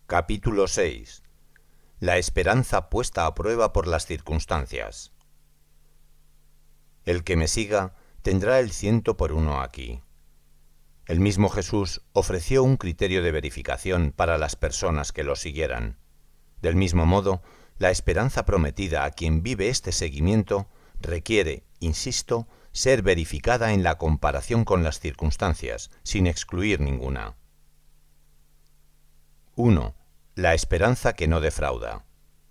Capítulo 6. La esperanza puesta a prueba por las circunstancias. El que me siga tendrá el 100 por 1 aquí. El mismo Jesús ofreció un criterio de verificación para las personas que lo siguieran. Del mismo modo, la esperanza prometida a quien vive este seguimiento requiere, insisto, ser verificada en la comparación con las circunstancias, sin excluir ninguna. 1. La esperanza que no defrauda.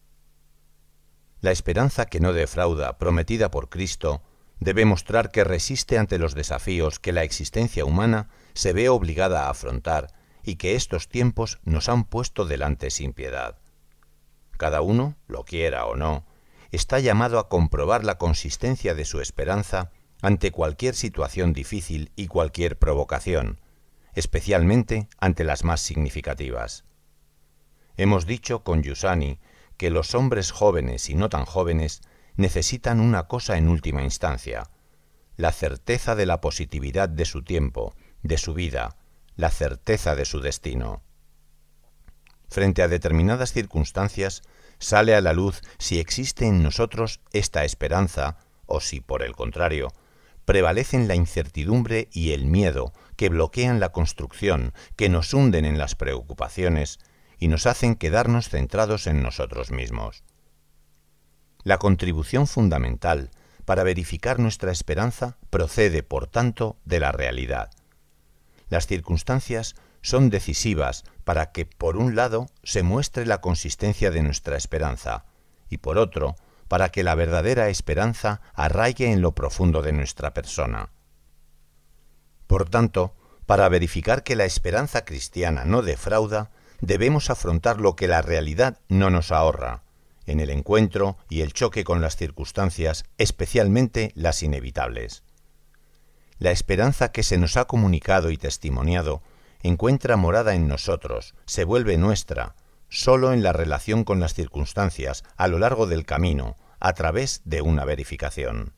La esperanza que no defrauda, prometida por Cristo, debe mostrar que resiste ante los desafíos que la existencia humana se ve obligada a afrontar y que estos tiempos nos han puesto delante sin piedad. Cada uno, lo quiera o no, está llamado a comprobar la consistencia de su esperanza ante cualquier situación difícil y cualquier provocación, especialmente ante las más significativas. Hemos dicho con Giussani que los hombres jóvenes y no tan jóvenes necesitan una cosa en última instancia: la certeza de la positividad de su tiempo, de su vida, la certeza de su destino. Frente a determinadas circunstancias, sale a la luz si existe en nosotros esta esperanza o si, por el contrario, prevalecen la incertidumbre y el miedo que bloquean la construcción, que nos hunden en las preocupaciones y nos hacen quedarnos centrados en nosotros mismos. La contribución fundamental para verificar nuestra esperanza procede, por tanto, de la realidad. Las circunstancias son decisivas para que, por un lado, se muestre la consistencia de nuestra esperanza y, por otro, para que la verdadera esperanza arraigue en lo profundo de nuestra persona. Por tanto, para verificar que la esperanza cristiana no defrauda, debemos afrontar lo que la realidad no nos ahorra, en el encuentro y el choque con las circunstancias, especialmente las inevitables. La esperanza que se nos ha comunicado y testimoniado encuentra morada en nosotros, se vuelve nuestra, solo en la relación con las circunstancias a lo largo del camino, a través de una verificación.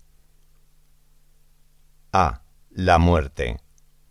A. La muerte.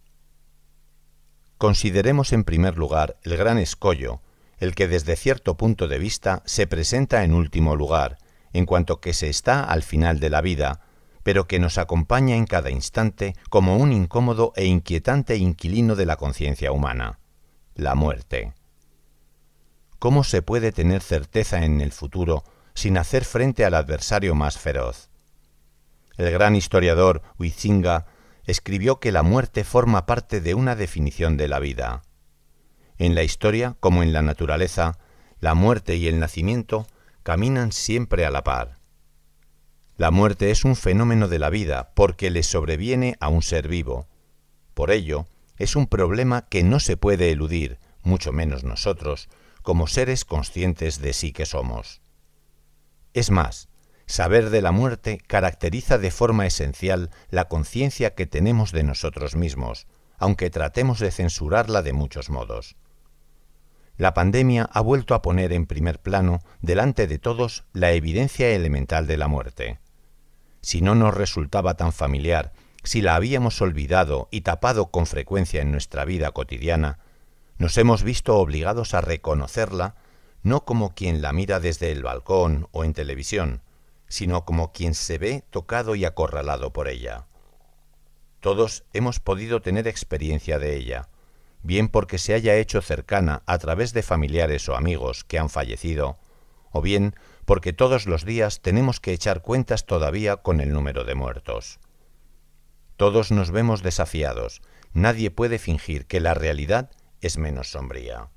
Consideremos en primer lugar el gran escollo, el que desde cierto punto de vista se presenta en último lugar, en cuanto que se está al final de la vida, pero que nos acompaña en cada instante como un incómodo e inquietante inquilino de la conciencia humana: la muerte. ¿Cómo se puede tener certeza en el futuro sin hacer frente al adversario más feroz? El gran historiador Huizinga escribió que la muerte forma parte de una definición de la vida. En la historia, como en la naturaleza, la muerte y el nacimiento caminan siempre a la par. La muerte es un fenómeno de la vida porque le sobreviene a un ser vivo. Por ello, es un problema que no se puede eludir, mucho menos nosotros, como seres conscientes de sí que somos. Es más, saber de la muerte caracteriza de forma esencial la conciencia que tenemos de nosotros mismos, aunque tratemos de censurarla de muchos modos. La pandemia ha vuelto a poner en primer plano, delante de todos, la evidencia elemental de la muerte. Si no nos resultaba tan familiar, si la habíamos olvidado y tapado con frecuencia en nuestra vida cotidiana, nos hemos visto obligados a reconocerla, no como quien la mira desde el balcón o en televisión, sino como quien se ve tocado y acorralado por ella. Todos hemos podido tener experiencia de ella, bien porque se haya hecho cercana a través de familiares o amigos que han fallecido, o bien porque todos los días tenemos que echar cuentas todavía con el número de muertos. Todos nos vemos desafiados, nadie puede fingir que la realidad es menos sombría.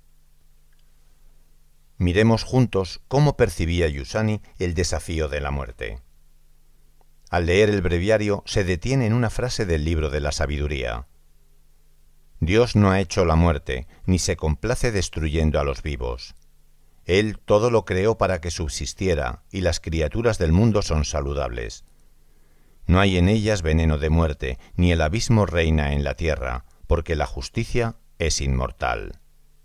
Miremos juntos cómo percibía Giussani el desafío de la muerte. Al leer el breviario se detiene en una frase del libro de la sabiduría: Dios no ha hecho la muerte, ni se complace destruyendo a los vivos. Él todo lo creó para que subsistiera, y las criaturas del mundo son saludables. No hay en ellas veneno de muerte, ni el abismo reina en la tierra, porque la justicia es inmortal.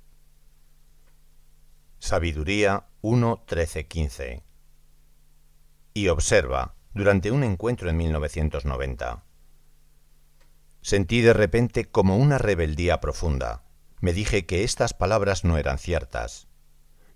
Sabiduría 1:13-15. Y observa, durante un encuentro en 1990. Sentí de repente como una rebeldía profunda. Me dije que estas palabras no eran ciertas.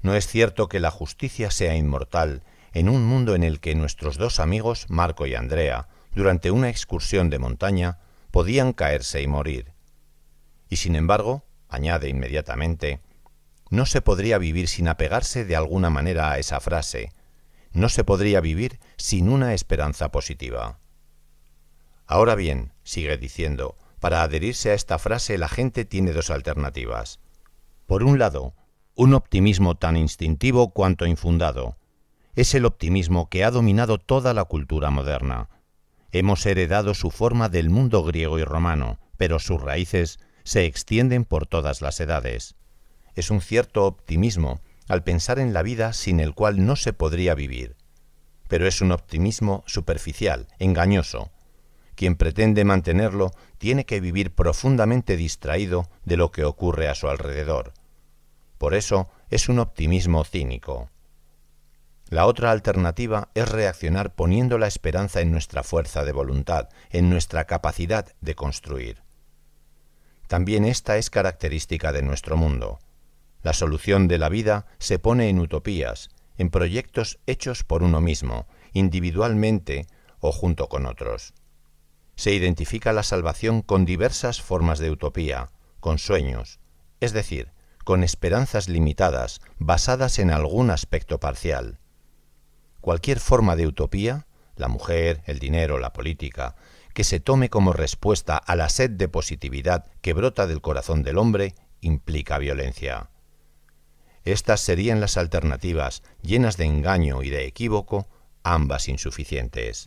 no es cierto que la justicia sea inmortal en un mundo en el que nuestros dos amigos, Marco y Andrea, durante una excursión de montaña, podían caerse y morir. Y sin embargo, añade inmediatamente, no se podría vivir sin apegarse de alguna manera a esa frase, no se podría vivir sin una esperanza positiva. Ahora bien, sigue diciendo, para adherirse a esta frase la gente tiene dos alternativas. Por un lado, un optimismo tan instintivo cuanto infundado. Es el optimismo que ha dominado toda la cultura moderna. Hemos heredado su forma del mundo griego y romano, pero sus raíces se extienden por todas las edades. Es un cierto optimismo al pensar en la vida sin el cual no se podría vivir. Pero es un optimismo superficial, engañoso. Quien pretende mantenerlo tiene que vivir profundamente distraído de lo que ocurre a su alrededor. Por eso es un optimismo cínico. La otra alternativa es reaccionar poniendo la esperanza en nuestra fuerza de voluntad, en nuestra capacidad de construir. También esta es característica de nuestro mundo. La solución de la vida se pone en utopías, en proyectos hechos por uno mismo, individualmente o junto con otros. Se identifica la salvación con diversas formas de utopía, con sueños, es decir, con esperanzas limitadas, basadas en algún aspecto parcial. Cualquier forma de utopía, la mujer, el dinero, la política, que se tome como respuesta a la sed de positividad que brota del corazón del hombre, implica violencia. Estas serían las alternativas, llenas de engaño y de equívoco, ambas insuficientes.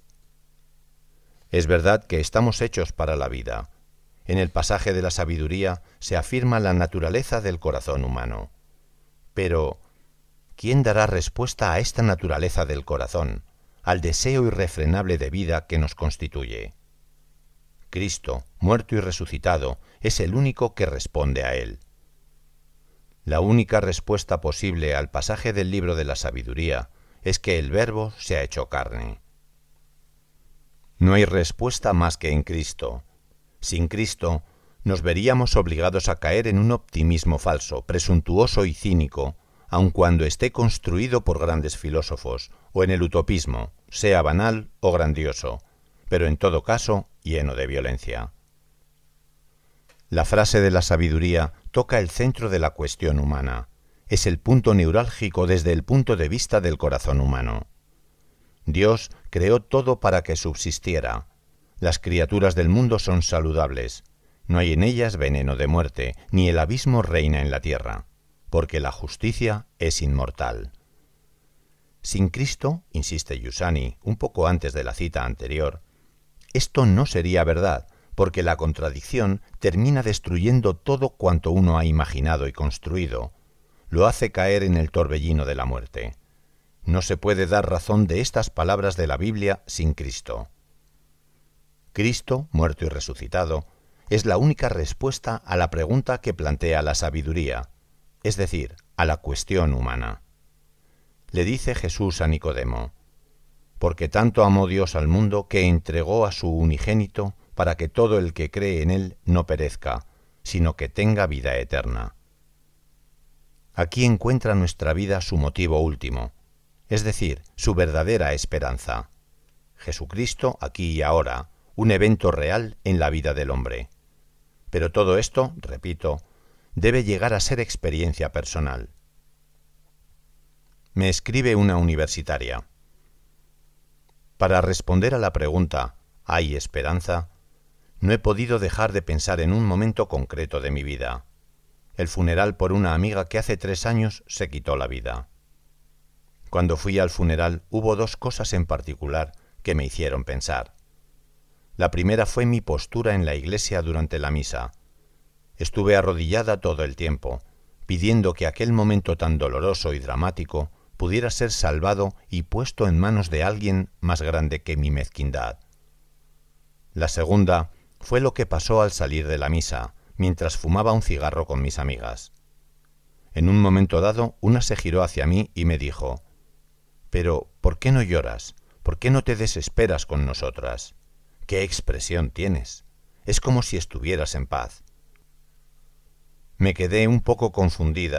Es verdad que estamos hechos para la vida. En el pasaje de la sabiduría se afirma la naturaleza del corazón humano. Pero, ¿quién dará respuesta a esta naturaleza del corazón, al deseo irrefrenable de vida que nos constituye? Cristo, muerto y resucitado, es el único que responde a él. La única respuesta posible al pasaje del libro de la sabiduría es que el Verbo se ha hecho carne. No hay respuesta más que en Cristo. Sin Cristo, nos veríamos obligados a caer en un optimismo falso, presuntuoso y cínico, aun cuando esté construido por grandes filósofos, o en el utopismo, sea banal o grandioso, pero en todo caso lleno de violencia. La frase de la sabiduría toca el centro de la cuestión humana. Es el punto neurálgico desde el punto de vista del corazón humano. Dios creó todo para que subsistiera. Las criaturas del mundo son saludables. No hay en ellas veneno de muerte, ni el abismo reina en la tierra, porque la justicia es inmortal. Sin Cristo, insiste Giussani, un poco antes de la cita anterior, esto no sería verdad, porque la contradicción termina destruyendo todo cuanto uno ha imaginado y construido. Lo hace caer en el torbellino de la muerte. No se puede dar razón de estas palabras de la Biblia sin Cristo. Cristo, muerto y resucitado, es la única respuesta a la pregunta que plantea la sabiduría, es decir, a la cuestión humana. Le dice Jesús a Nicodemo, porque tanto amó Dios al mundo que entregó a su unigénito para que todo el que cree en él no perezca, sino que tenga vida eterna. Aquí encuentra nuestra vida su motivo último, es decir, su verdadera esperanza. Jesucristo aquí y ahora, un evento real en la vida del hombre. Pero todo esto, repito, debe llegar a ser experiencia personal. Me escribe una universitaria. Para responder a la pregunta ¿hay esperanza?, no he podido dejar de pensar en un momento concreto de mi vida. El funeral por una amiga que hace 3 años se quitó la vida. Cuando fui al funeral hubo 2 cosas en particular que me hicieron pensar. La primera fue mi postura en la iglesia durante la misa. Estuve arrodillada todo el tiempo, pidiendo que aquel momento tan doloroso y dramático pudiera ser salvado y puesto en manos de alguien más grande que mi mezquindad. La segunda fue lo que pasó al salir de la misa, mientras fumaba un cigarro con mis amigas. En un momento dado, una se giró hacia mí y me dijo, «Pero, ¿por qué no lloras? ¿Por qué no te desesperas con nosotras? ¿Qué expresión tienes? Es como si estuvieras en paz». Me quedé un poco confundida,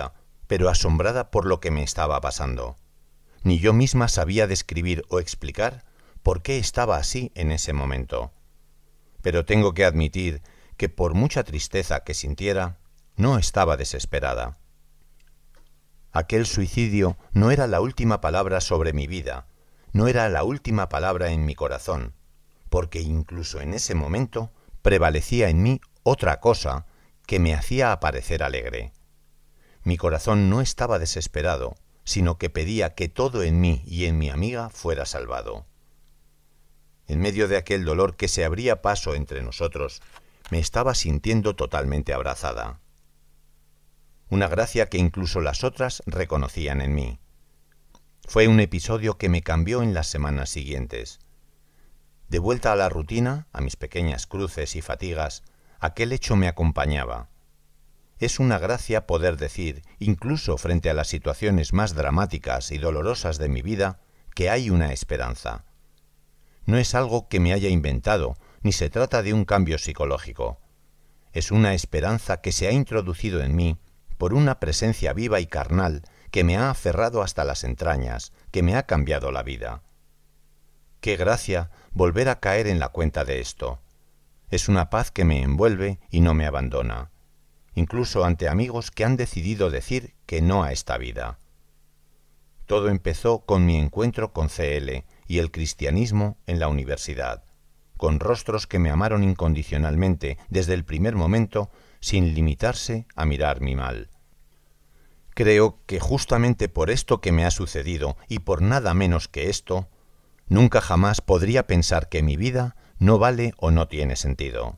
pero asombrada por lo que me estaba pasando. Ni yo misma sabía describir o explicar por qué estaba así en ese momento. Pero tengo que admitir que por mucha tristeza que sintiera, no estaba desesperada. Aquel suicidio no era la última palabra sobre mi vida, no era la última palabra en mi corazón, porque incluso en ese momento prevalecía en mí otra cosa que me hacía aparecer alegre. Mi corazón no estaba desesperado, sino que pedía que todo en mí y en mi amiga fuera salvado. En medio de aquel dolor que se abría paso entre nosotros, me estaba sintiendo totalmente abrazada. Una gracia que incluso las otras reconocían en mí. Fue un episodio que me cambió en las semanas siguientes. De vuelta a la rutina, a mis pequeñas cruces y fatigas, aquel hecho me acompañaba. Es una gracia poder decir, incluso frente a las situaciones más dramáticas y dolorosas de mi vida, que hay una esperanza. No es algo que me haya inventado, ni se trata de un cambio psicológico. Es una esperanza que se ha introducido en mí por una presencia viva y carnal que me ha aferrado hasta las entrañas, que me ha cambiado la vida. Qué gracia volver a caer en la cuenta de esto. Es una paz que me envuelve y no me abandona, incluso ante amigos que han decidido decir que no a esta vida. Todo empezó con mi encuentro con CL y el cristianismo en la universidad, con rostros que me amaron incondicionalmente desde el primer momento, sin limitarse a mirar mi mal. Creo que justamente por esto que me ha sucedido y por nada menos que esto, nunca jamás podría pensar que mi vida no vale o no tiene sentido.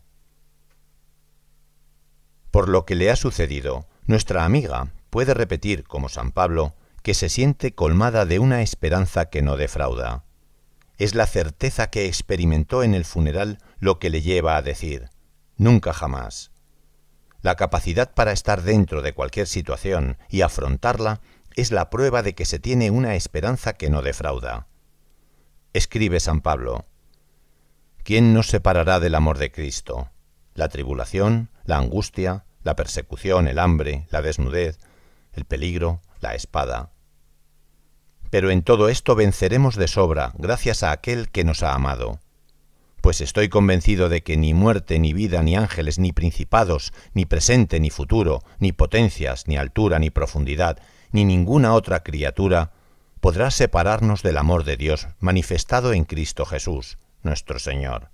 Por lo que le ha sucedido, nuestra amiga puede repetir, como San Pablo, que se siente colmada de una esperanza que no defrauda. Es la certeza que experimentó en el funeral lo que le lleva a decir, nunca jamás. La capacidad para estar dentro de cualquier situación y afrontarla es la prueba de que se tiene una esperanza que no defrauda. Escribe San Pablo, ¿quién nos separará del amor de Cristo? La tribulación, la angustia, la persecución, el hambre, la desnudez, el peligro, la espada. Pero en todo esto venceremos de sobra gracias a aquel que nos ha amado. Pues estoy convencido de que ni muerte, ni vida, ni ángeles, ni principados, ni presente, ni futuro, ni potencias, ni altura, ni profundidad, ni ninguna otra criatura podrá separarnos del amor de Dios manifestado en Cristo Jesús, nuestro Señor.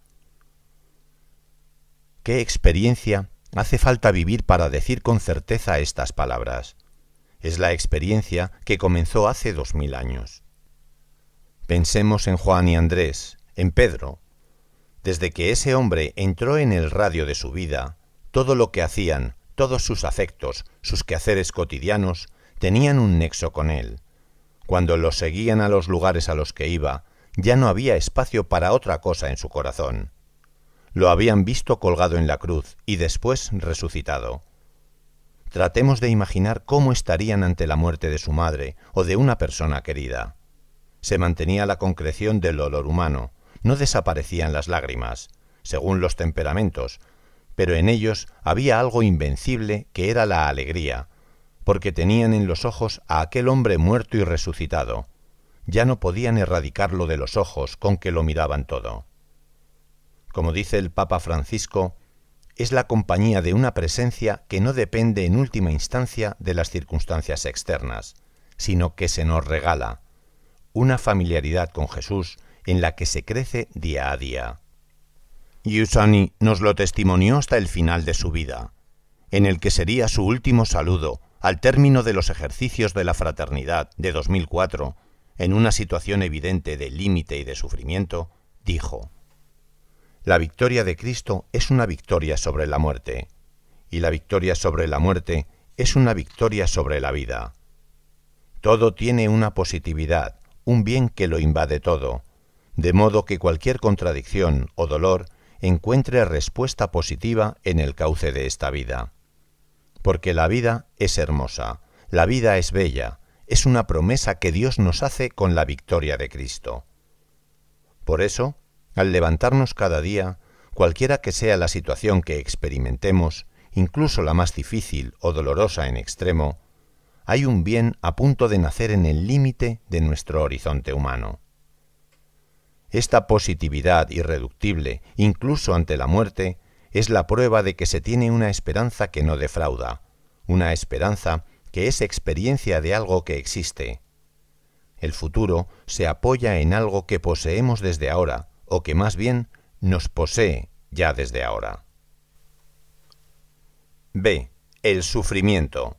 ¿Qué experiencia hace falta vivir para decir con certeza estas palabras? Es la experiencia que comenzó hace 2000 años. Pensemos en Juan y Andrés, en Pedro. Desde que ese hombre entró en el radio de su vida, todo lo que hacían, todos sus afectos, sus quehaceres cotidianos, tenían un nexo con él. Cuando los seguían a los lugares a los que iba, ya no había espacio para otra cosa en su corazón. Lo habían visto colgado en la cruz y después resucitado. Tratemos de imaginar cómo estarían ante la muerte de su madre o de una persona querida. Se mantenía la concreción del dolor humano, no desaparecían las lágrimas, según los temperamentos, pero en ellos había algo invencible que era la alegría, porque tenían en los ojos a aquel hombre muerto y resucitado. Ya no podían erradicarlo de los ojos con que lo miraban todo. Como dice el Papa Francisco, es la compañía de una presencia que no depende en última instancia de las circunstancias externas, sino que se nos regala, una familiaridad con Jesús en la que se crece día a día. Giussani nos lo testimonió hasta el final de su vida, en el que sería su último saludo al término de los ejercicios de la fraternidad de 2004, en una situación evidente de límite y de sufrimiento, dijo: la victoria de Cristo es una victoria sobre la muerte, y la victoria sobre la muerte es una victoria sobre la vida. Todo tiene una positividad, un bien que lo invade todo, de modo que cualquier contradicción o dolor encuentre respuesta positiva en el cauce de esta vida. Porque la vida es hermosa, la vida es bella, es una promesa que Dios nos hace con la victoria de Cristo. Por eso, al levantarnos cada día, cualquiera que sea la situación que experimentemos, incluso la más difícil o dolorosa en extremo, hay un bien a punto de nacer en el límite de nuestro horizonte humano. Esta positividad irreductible, incluso ante la muerte, es la prueba de que se tiene una esperanza que no defrauda, una esperanza que es experiencia de algo que existe. El futuro se apoya en algo que poseemos desde ahora, o que más bien nos posee ya desde ahora. B. El sufrimiento.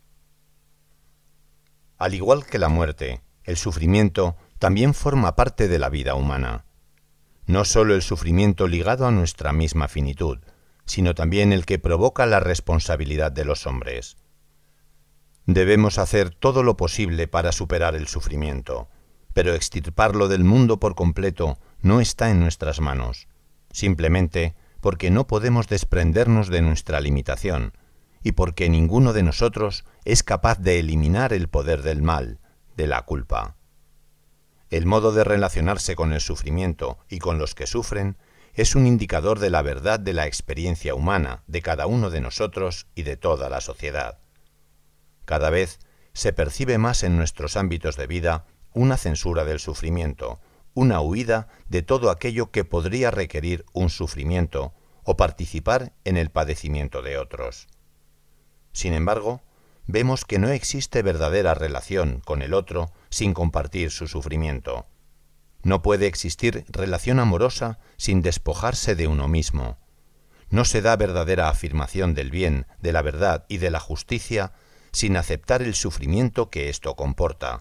Al igual que la muerte, el sufrimiento también forma parte de la vida humana. No solo el sufrimiento ligado a nuestra misma finitud, sino también el que provoca la responsabilidad de los hombres. Debemos hacer todo lo posible para superar el sufrimiento, pero extirparlo del mundo por completo no está en nuestras manos, simplemente porque no podemos desprendernos de nuestra limitación y porque ninguno de nosotros es capaz de eliminar el poder del mal, de la culpa. El modo de relacionarse con el sufrimiento y con los que sufren es un indicador de la verdad de la experiencia humana de cada uno de nosotros y de toda la sociedad. Cada vez se percibe más en nuestros ámbitos de vida una censura del sufrimiento, una huida de todo aquello que podría requerir un sufrimiento o participar en el padecimiento de otros. Sin embargo, vemos que no existe verdadera relación con el otro sin compartir su sufrimiento. No puede existir relación amorosa sin despojarse de uno mismo. No se da verdadera afirmación del bien, de la verdad y de la justicia sin aceptar el sufrimiento que esto comporta.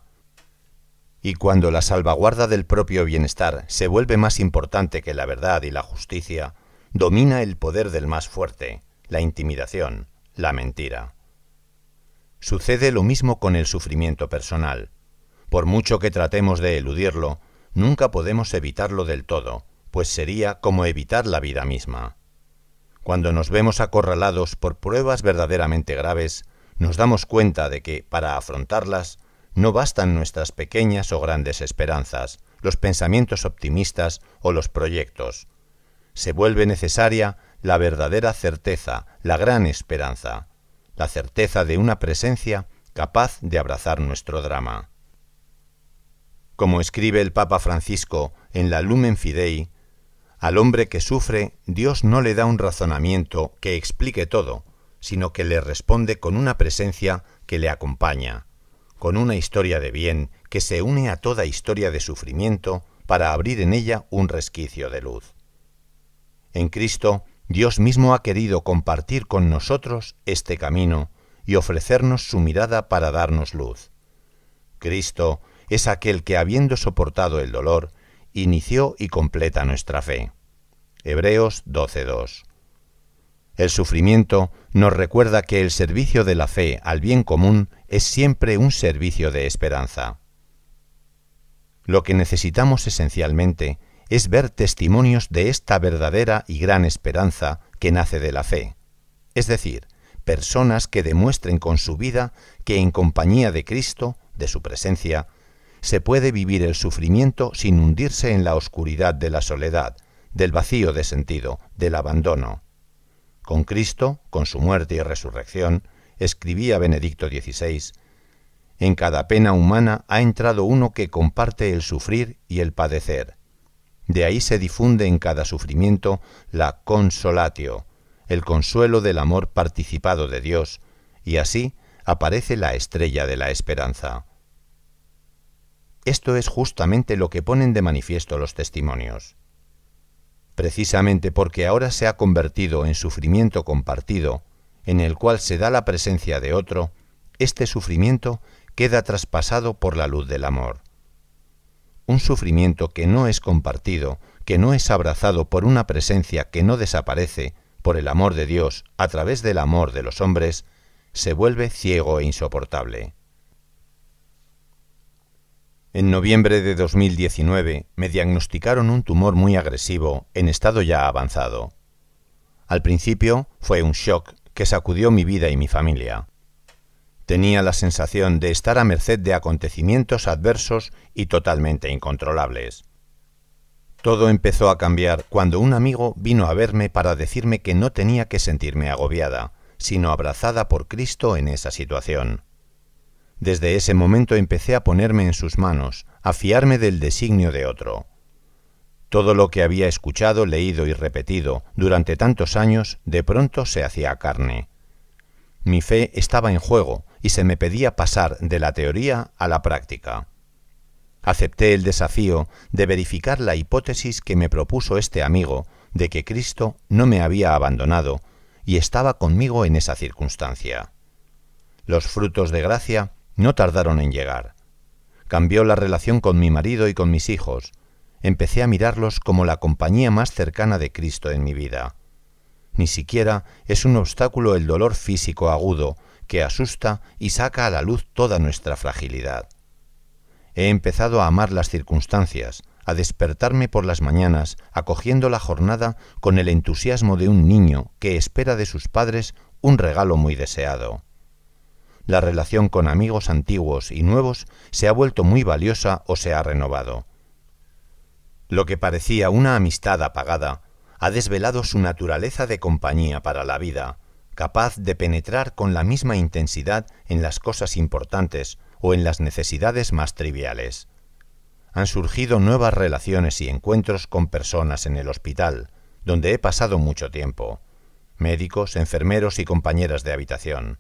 Y cuando la salvaguarda del propio bienestar se vuelve más importante que la verdad y la justicia, domina el poder del más fuerte, la intimidación, la mentira. Sucede lo mismo con el sufrimiento personal. Por mucho que tratemos de eludirlo, nunca podemos evitarlo del todo, pues sería como evitar la vida misma. Cuando nos vemos acorralados por pruebas verdaderamente graves, nos damos cuenta de que, para afrontarlas, no bastan nuestras pequeñas o grandes esperanzas, los pensamientos optimistas o los proyectos. Se vuelve necesaria la verdadera certeza, la gran esperanza, la certeza de una presencia capaz de abrazar nuestro drama. Como escribe el Papa Francisco en la Lumen Fidei, al hombre que sufre, Dios no le da un razonamiento que explique todo, sino que le responde con una presencia que le acompaña, con una historia de bien que se une a toda historia de sufrimiento para abrir en ella un resquicio de luz. En Cristo, Dios mismo ha querido compartir con nosotros este camino y ofrecernos su mirada para darnos luz. Cristo es aquel que, habiendo soportado el dolor, inició y completa nuestra fe. Hebreos 12:2. El sufrimiento nos recuerda que el servicio de la fe al bien común es siempre un servicio de esperanza. Lo que necesitamos esencialmente es ver testimonios de esta verdadera y gran esperanza que nace de la fe, es decir, personas que demuestren con su vida que en compañía de Cristo, de su presencia, se puede vivir el sufrimiento sin hundirse en la oscuridad de la soledad, del vacío de sentido, del abandono. Con Cristo, con su muerte y resurrección, escribía Benedicto XVI, en cada pena humana ha entrado uno que comparte el sufrir y el padecer. De ahí se difunde en cada sufrimiento la consolatio, el consuelo del amor participado de Dios, y así aparece la estrella de la esperanza. Esto es justamente lo que ponen de manifiesto los testimonios. Precisamente porque ahora se ha convertido en sufrimiento compartido, en el cual se da la presencia de otro, este sufrimiento queda traspasado por la luz del amor. Un sufrimiento que no es compartido, que no es abrazado por una presencia que no desaparece, por el amor de Dios a través del amor de los hombres, se vuelve ciego e insoportable. En noviembre de 2019 me diagnosticaron un tumor muy agresivo en estado ya avanzado. Al principio fue un shock que sacudió mi vida y mi familia. Tenía la sensación de estar a merced de acontecimientos adversos y totalmente incontrolables. Todo empezó a cambiar cuando un amigo vino a verme para decirme que no tenía que sentirme agobiada, sino abrazada por Cristo en esa situación. Desde ese momento empecé a ponerme en sus manos, a fiarme del designio de otro. Todo lo que había escuchado, leído y repetido durante tantos años, de pronto se hacía carne. Mi fe estaba en juego y se me pedía pasar de la teoría a la práctica. Acepté el desafío de verificar la hipótesis que me propuso este amigo de que Cristo no me había abandonado y estaba conmigo en esa circunstancia. Los frutos de gracia no tardaron en llegar. Cambió la relación con mi marido y con mis hijos. Empecé a mirarlos como la compañía más cercana de Cristo en mi vida. Ni siquiera es un obstáculo el dolor físico agudo que asusta y saca a la luz toda nuestra fragilidad. He empezado a amar las circunstancias, a despertarme por las mañanas, acogiendo la jornada con el entusiasmo de un niño que espera de sus padres un regalo muy deseado. La relación con amigos antiguos y nuevos se ha vuelto muy valiosa o se ha renovado. Lo que parecía una amistad apagada ha desvelado su naturaleza de compañía para la vida, capaz de penetrar con la misma intensidad en las cosas importantes o en las necesidades más triviales. Han surgido nuevas relaciones y encuentros con personas en el hospital, donde he pasado mucho tiempo, médicos, enfermeros y compañeras de habitación.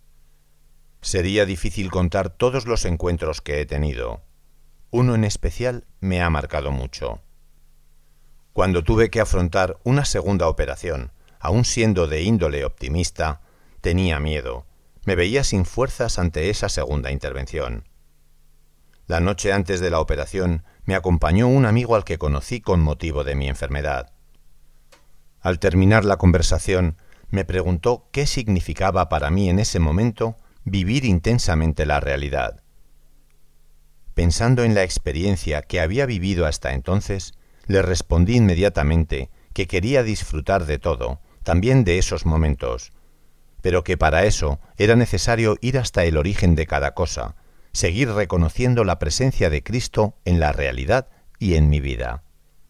Sería difícil contar todos los encuentros que he tenido. Uno en especial me ha marcado mucho. Cuando tuve que afrontar una segunda operación, aun siendo de índole optimista, tenía miedo. Me veía sin fuerzas ante esa segunda intervención. La noche antes de la operación me acompañó un amigo al que conocí con motivo de mi enfermedad. Al terminar la conversación, me preguntó qué significaba para mí en ese momento vivir intensamente la realidad. Pensando en la experiencia que había vivido hasta entonces, le respondí inmediatamente que quería disfrutar de todo, también de esos momentos, pero que para eso era necesario ir hasta el origen de cada cosa, seguir reconociendo la presencia de Cristo en la realidad y en mi vida.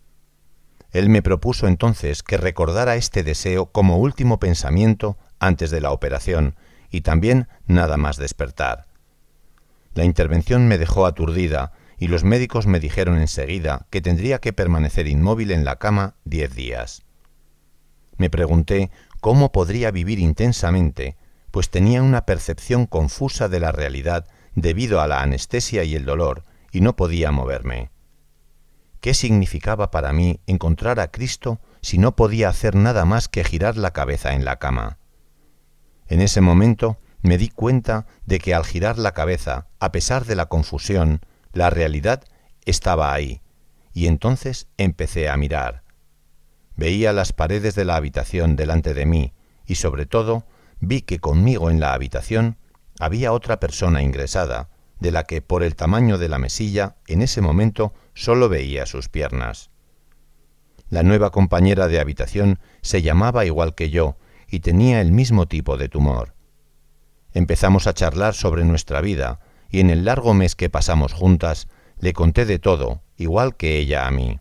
Él me propuso entonces que recordara este deseo como último pensamiento antes de la operación y también nada más despertar. La intervención me dejó aturdida y los médicos me dijeron enseguida que tendría que permanecer inmóvil en la cama 10 días. Me pregunté cómo podría vivir intensamente, pues tenía una percepción confusa de la realidad debido a la anestesia y el dolor, y no podía moverme. ¿Qué significaba para mí encontrar a Cristo si no podía hacer nada más que girar la cabeza en la cama? En ese momento me di cuenta de que al girar la cabeza, a pesar de la confusión, la realidad estaba ahí, y entonces empecé a mirar. Veía las paredes de la habitación delante de mí, y sobre todo vi que conmigo en la habitación había otra persona ingresada, de la que por el tamaño de la mesilla en ese momento solo veía sus piernas. La nueva compañera de habitación se llamaba igual que yo y tenía el mismo tipo de tumor. Empezamos a charlar sobre nuestra vida y en el largo mes que pasamos juntas le conté de todo, igual que ella a mí.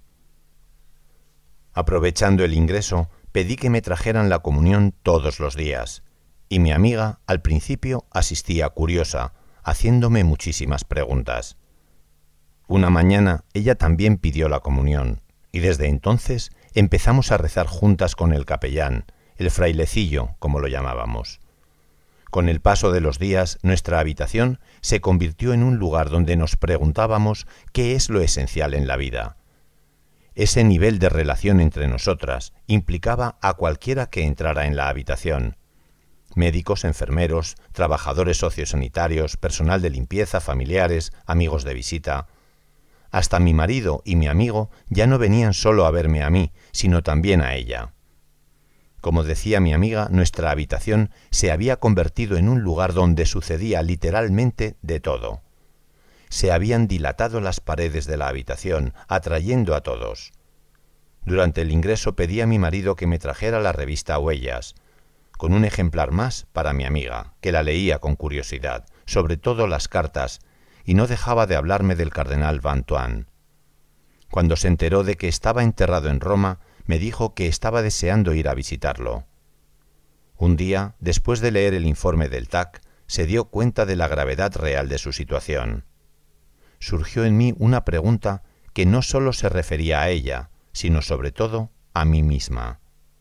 Aprovechando el ingreso, pedí que me trajeran la comunión todos los días, y mi amiga al principio asistía curiosa, haciéndome muchísimas preguntas. Una mañana ella también pidió la comunión, y desde entonces empezamos a rezar juntas con el capellán, el frailecillo, como lo llamábamos. Con el paso de los días, nuestra habitación se convirtió en un lugar donde nos preguntábamos qué es lo esencial en la vida. Ese nivel de relación entre nosotras implicaba a cualquiera que entrara en la habitación. Médicos, enfermeros, trabajadores sociosanitarios, personal de limpieza, familiares, amigos de visita. Hasta mi marido y mi amigo ya no venían solo a verme a mí, sino también a ella. Como decía mi amiga, nuestra habitación se había convertido en un lugar donde sucedía literalmente de todo. Se habían dilatado las paredes de la habitación, atrayendo a todos. Durante el ingreso pedí a mi marido que me trajera la revista Huellas, con un ejemplar más para mi amiga, que la leía con curiosidad, sobre todo las cartas, y no dejaba de hablarme del cardenal Vantoine. Cuando se enteró de que estaba enterrado en Roma, me dijo que estaba deseando ir a visitarlo. Un día, después de leer el informe del TAC, se dio cuenta de la gravedad real de su situación. Surgió en mí una pregunta que no solo se refería a ella, sino sobre todo a mí misma.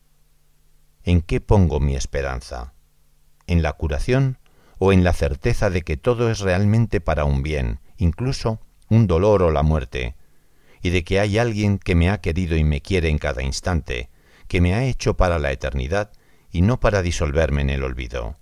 ¿En qué pongo mi esperanza? ¿En la curación o en la certeza de que todo es realmente para un bien, incluso un dolor o la muerte, y de que hay alguien que me ha querido y me quiere en cada instante, que me ha hecho para la eternidad y no para disolverme en el olvido?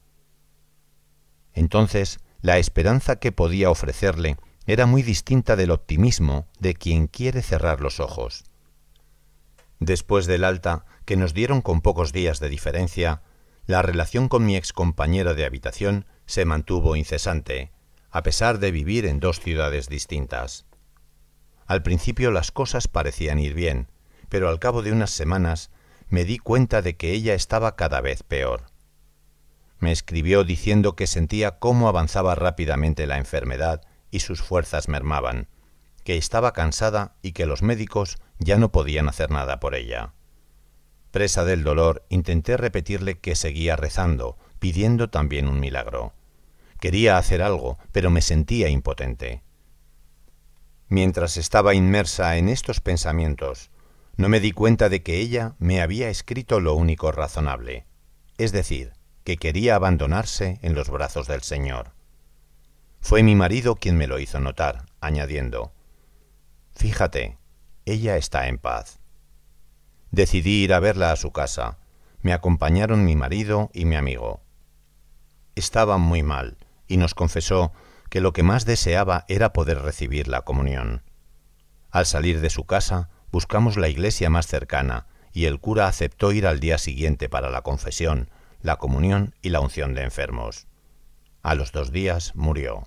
Entonces, la esperanza que podía ofrecerle era muy distinta del optimismo de quien quiere cerrar los ojos. Después del alta, que nos dieron con pocos días de diferencia, la relación con mi excompañera de habitación se mantuvo incesante, a pesar de vivir en dos ciudades distintas. Al principio las cosas parecían ir bien, pero al cabo de unas semanas me di cuenta de que ella estaba cada vez peor. Me escribió diciendo que sentía cómo avanzaba rápidamente la enfermedad y sus fuerzas mermaban, que estaba cansada y que los médicos ya no podían hacer nada por ella. Presa del dolor, intenté repetirle que seguía rezando, pidiendo también un milagro. Quería hacer algo, pero me sentía impotente. Mientras estaba inmersa en estos pensamientos, no me di cuenta de que ella me había escrito lo único razonable, es decir, que quería abandonarse en los brazos del Señor. Fue mi marido quien me lo hizo notar, añadiendo: «Fíjate, ella está en paz». Decidí ir a verla a su casa. Me acompañaron mi marido y mi amigo. Estaba muy mal y nos confesó que lo que más deseaba era poder recibir la comunión. Al salir de su casa, buscamos la iglesia más cercana y el cura aceptó ir al día siguiente para la confesión, la comunión y la unción de enfermos. A los 2 días murió.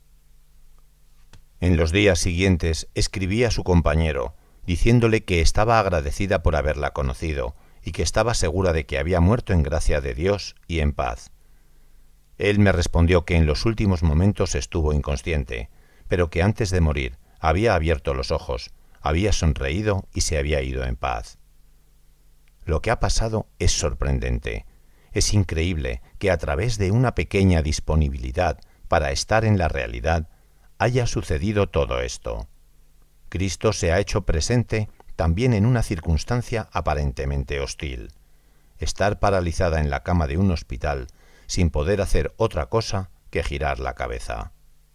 En los días siguientes escribí a su compañero, diciéndole que estaba agradecida por haberla conocido y que estaba segura de que había muerto en gracia de Dios y en paz. Él me respondió que en los últimos momentos estuvo inconsciente, pero que antes de morir había abierto los ojos, había sonreído y se había ido en paz. Lo que ha pasado es sorprendente. Es increíble que a través de una pequeña disponibilidad para estar en la realidad haya sucedido todo esto. Cristo se ha hecho presente también en una circunstancia aparentemente hostil. Estar paralizada en la cama de un hospital sin poder hacer otra cosa que girar la cabeza.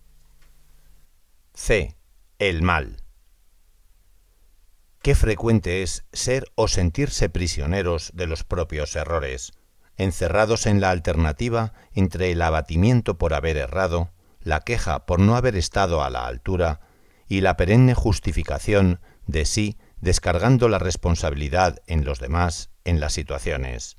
C. El mal. Qué frecuente es ser o sentirse prisioneros de los propios errores, encerrados en la alternativa entre el abatimiento por haber errado, la queja por no haber estado a la altura y la perenne justificación de sí, descargando la responsabilidad en los demás, en las situaciones.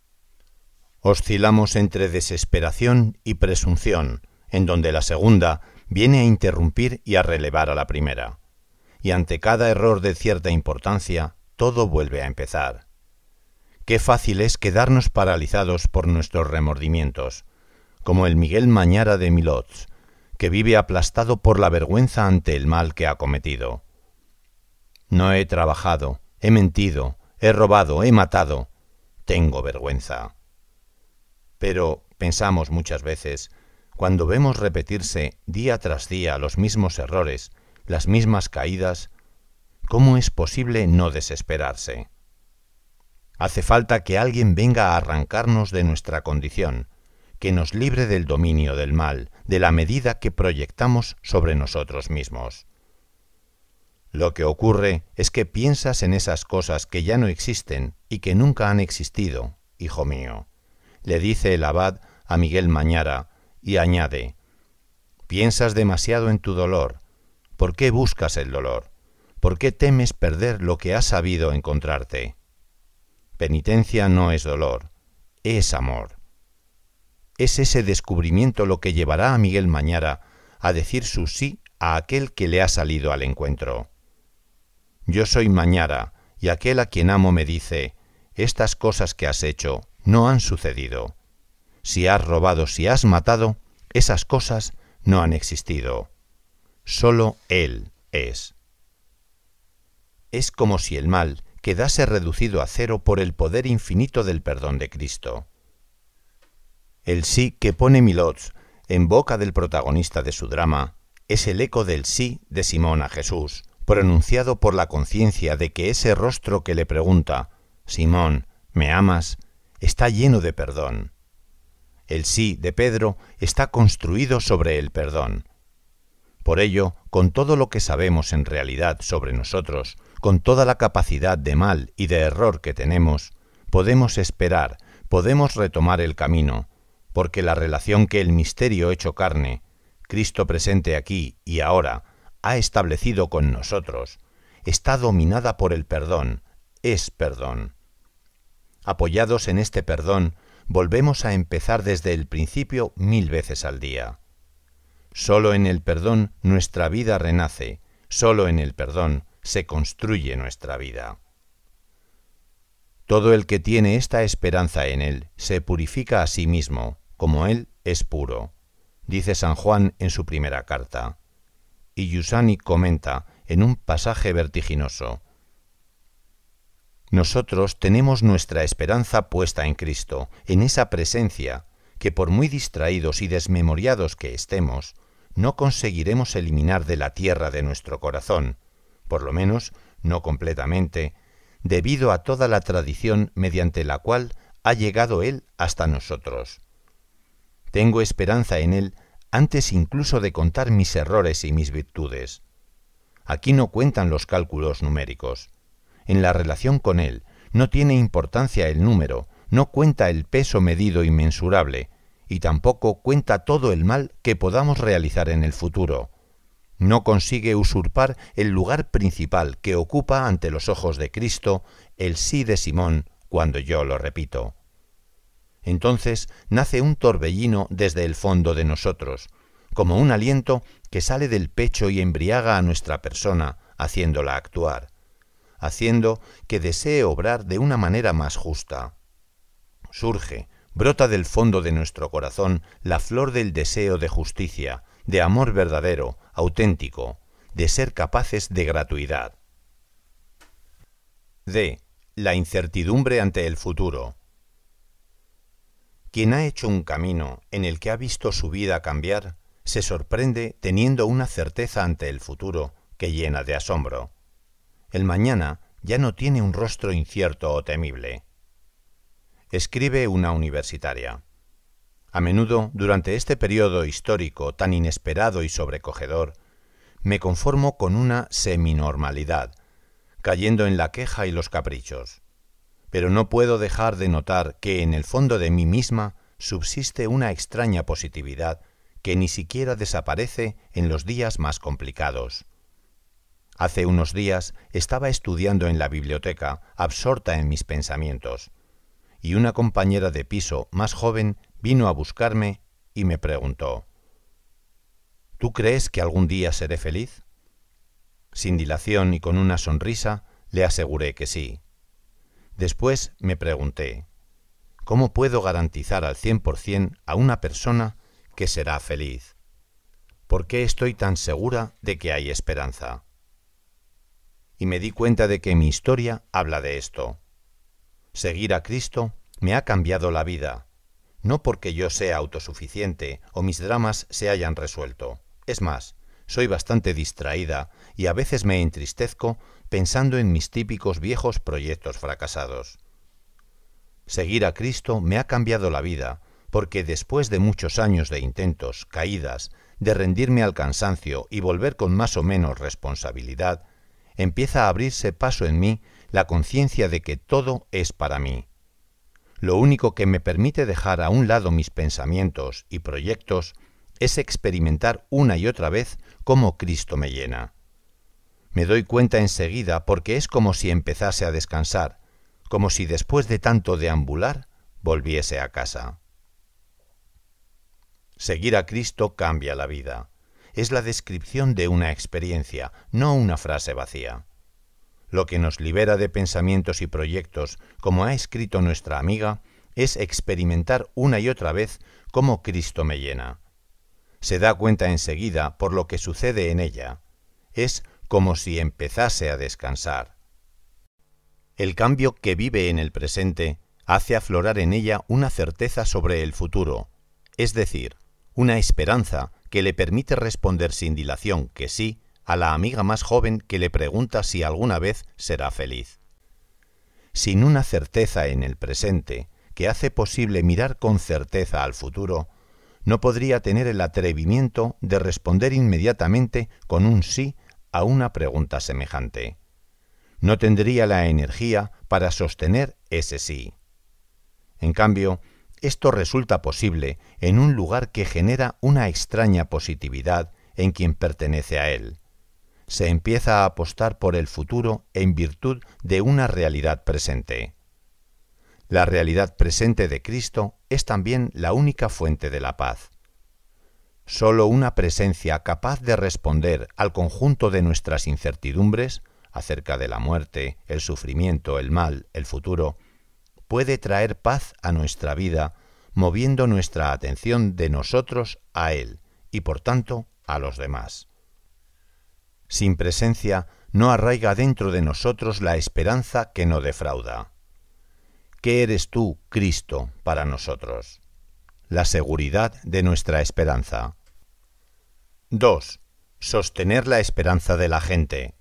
Oscilamos entre desesperación y presunción, en donde la segunda viene a interrumpir y a relevar a la primera. Y ante cada error de cierta importancia, todo vuelve a empezar. Qué fácil es quedarnos paralizados por nuestros remordimientos, como el Miguel Mañara de Milós, que vive aplastado por la vergüenza ante el mal que ha cometido. No he trabajado, he mentido, he robado, he matado. Tengo vergüenza. Pero, pensamos muchas veces, cuando vemos repetirse día tras día los mismos errores, las mismas caídas, ¿cómo es posible no desesperarse? Hace falta que alguien venga a arrancarnos de nuestra condición, que nos libre del dominio del mal, de la medida que proyectamos sobre nosotros mismos. Lo que ocurre es que piensas en esas cosas que ya no existen y que nunca han existido, hijo mío, le dice el abad a Miguel Mañara, y añade: piensas demasiado en tu dolor. ¿Por qué buscas el dolor? ¿Por qué temes perder lo que has sabido encontrarte? Penitencia no es dolor, es amor. Es ese descubrimiento lo que llevará a Miguel Mañara a decir su sí a aquel que le ha salido al encuentro. Yo soy Mañara, y aquel a quien amo me dice: estas cosas que has hecho no han sucedido. Si has robado, si has matado, esas cosas no han existido. Solo Él es. Es como si el mal quedase reducido a cero por el poder infinito del perdón de Cristo. El sí que pone Milós en boca del protagonista de su drama, es el eco del sí de Simón a Jesús, pronunciado por la conciencia de que ese rostro que le pregunta, «Simón, ¿me amas?», está lleno de perdón. El sí de Pedro está construido sobre el perdón. Por ello, con todo lo que sabemos en realidad sobre nosotros, con toda la capacidad de mal y de error que tenemos, podemos esperar, podemos retomar el camino, porque la relación que el misterio hecho carne, Cristo presente aquí y ahora, ha establecido con nosotros, está dominada por el perdón, es perdón. Apoyados en este perdón, volvemos a empezar desde el principio 1000 veces al día. Solo en el perdón nuestra vida renace, solo en el perdón se construye nuestra vida. Todo el que tiene esta esperanza en Él se purifica a sí mismo, como Él es puro, dice San Juan en su primera carta. Y Giussani comenta en un pasaje vertiginoso: nosotros tenemos nuestra esperanza puesta en Cristo, en esa presencia que por muy distraídos y desmemoriados que estemos, no conseguiremos eliminar de la tierra de nuestro corazón, por lo menos no completamente, debido a toda la tradición mediante la cual ha llegado Él hasta nosotros. Tengo esperanza en Él antes incluso de contar mis errores y mis virtudes. Aquí no cuentan los cálculos numéricos. En la relación con Él no tiene importancia el número, no cuenta el peso medido inmensurable, y tampoco cuenta todo el mal que podamos realizar en el futuro. No consigue usurpar el lugar principal que ocupa ante los ojos de Cristo el sí de Simón cuando yo lo repito. Entonces nace un torbellino desde el fondo de nosotros, como un aliento que sale del pecho y embriaga a nuestra persona, haciéndola actuar, haciendo que desee obrar de una manera más justa. Surge, brota del fondo de nuestro corazón la flor del deseo de justicia, de amor verdadero, auténtico, de ser capaces de gratuidad. D. La incertidumbre ante el futuro. Quien ha hecho un camino en el que ha visto su vida cambiar, se sorprende teniendo una certeza ante el futuro que llena de asombro. El mañana ya no tiene un rostro incierto o temible. Escribe una universitaria. A menudo, durante este periodo histórico tan inesperado y sobrecogedor, me conformo con una seminormalidad, cayendo en la queja y los caprichos. Pero no puedo dejar de notar que en el fondo de mí misma subsiste una extraña positividad que ni siquiera desaparece en los días más complicados. Hace unos días estaba estudiando en la biblioteca, absorta en mis pensamientos, y una compañera de piso más joven vino a buscarme y me preguntó: ¿Tú crees que algún día seré feliz? Sin dilación y con una sonrisa le aseguré que sí. Después me pregunté: ¿cómo puedo garantizar al 100% a una persona que será feliz? ¿Por qué estoy tan segura de que hay esperanza? Y me di cuenta de que mi historia habla de esto. Seguir a Cristo me ha cambiado la vida, no porque yo sea autosuficiente o mis dramas se hayan resuelto. Es más, soy bastante distraída y a veces me entristezco pensando en mis típicos viejos proyectos fracasados. Seguir a Cristo me ha cambiado la vida, porque después de muchos años de intentos, caídas, de rendirme al cansancio y volver con más o menos responsabilidad, empieza a abrirse paso en mí la conciencia de que todo es para mí. Lo único que me permite dejar a un lado mis pensamientos y proyectos es experimentar una y otra vez cómo Cristo me llena. Me doy cuenta enseguida porque es como si empezase a descansar, como si después de tanto deambular volviese a casa. Seguir a Cristo cambia la vida. Es la descripción de una experiencia, no una frase vacía. Lo que nos libera de pensamientos y proyectos, como ha escrito nuestra amiga, es experimentar una y otra vez cómo Cristo me llena. Se da cuenta enseguida por lo que sucede en ella. Es como si empezase a descansar. El cambio que vive en el presente hace aflorar en ella una certeza sobre el futuro, es decir, una esperanza que le permite responder sin dilación que sí a la amiga más joven que le pregunta si alguna vez será feliz. Sin una certeza en el presente que hace posible mirar con certeza al futuro, no podría tener el atrevimiento de responder inmediatamente con un sí a una pregunta semejante. No tendría la energía para sostener ese sí. En cambio, esto resulta posible en un lugar que genera una extraña positividad en quien pertenece a él. Se empieza a apostar por el futuro en virtud de una realidad presente. La realidad presente de Cristo es también la única fuente de la paz. Solo una presencia capaz de responder al conjunto de nuestras incertidumbres acerca de la muerte, el sufrimiento, el mal, el futuro, puede traer paz a nuestra vida, moviendo nuestra atención de nosotros a Él y por tanto a los demás. Sin presencia no arraiga dentro de nosotros la esperanza que no defrauda. ¿Qué eres tú, Cristo, para nosotros? La seguridad de nuestra esperanza. 2. Sostener la esperanza de la gente.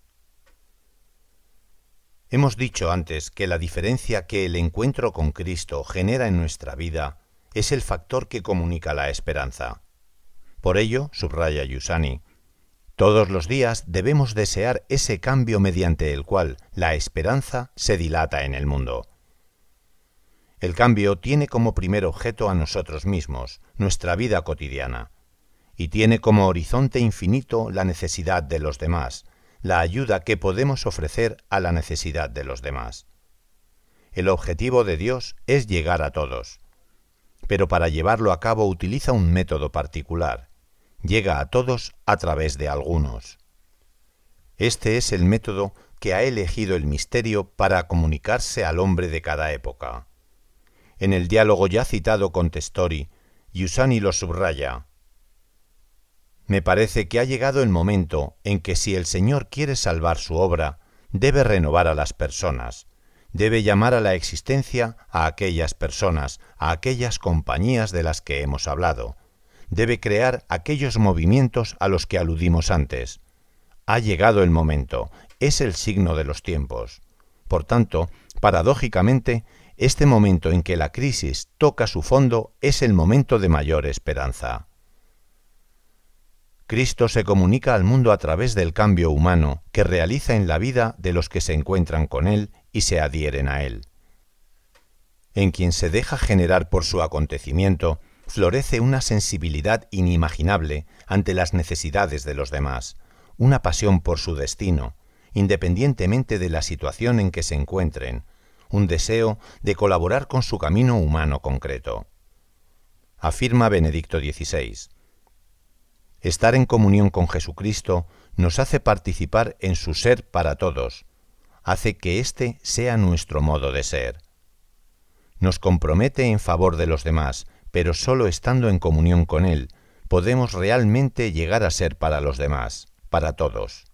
Hemos dicho antes que la diferencia que el encuentro con Cristo genera en nuestra vida es el factor que comunica la esperanza. Por ello, subraya Giussani, todos los días debemos desear ese cambio mediante el cual la esperanza se dilata en el mundo. El cambio tiene como primer objeto a nosotros mismos, nuestra vida cotidiana, y tiene como horizonte infinito la necesidad de los demás, la ayuda que podemos ofrecer a la necesidad de los demás. El objetivo de Dios es llegar a todos, pero para llevarlo a cabo utiliza un método particular. Llega a todos a través de algunos. Este es el método que ha elegido el misterio para comunicarse al hombre de cada época. En el diálogo ya citado con Testori, Giussani lo subraya. Me parece que ha llegado el momento en que si el Señor quiere salvar su obra, debe renovar a las personas, debe llamar a la existencia a aquellas personas, a aquellas compañías de las que hemos hablado, debe crear aquellos movimientos a los que aludimos antes. Ha llegado el momento, es el signo de los tiempos. Por tanto, paradójicamente, este momento en que la crisis toca su fondo es el momento de mayor esperanza. Cristo se comunica al mundo a través del cambio humano que realiza en la vida de los que se encuentran con Él y se adhieren a Él. En quien se deja generar por su acontecimiento, florece una sensibilidad inimaginable ante las necesidades de los demás, una pasión por su destino, independientemente de la situación en que se encuentren, un deseo de colaborar con su camino humano concreto. Afirma Benedicto XVI. Estar en comunión con Jesucristo nos hace participar en su ser para todos, hace que éste sea nuestro modo de ser. Nos compromete en favor de los demás, pero solo estando en comunión con Él, podemos realmente llegar a ser para los demás, para todos.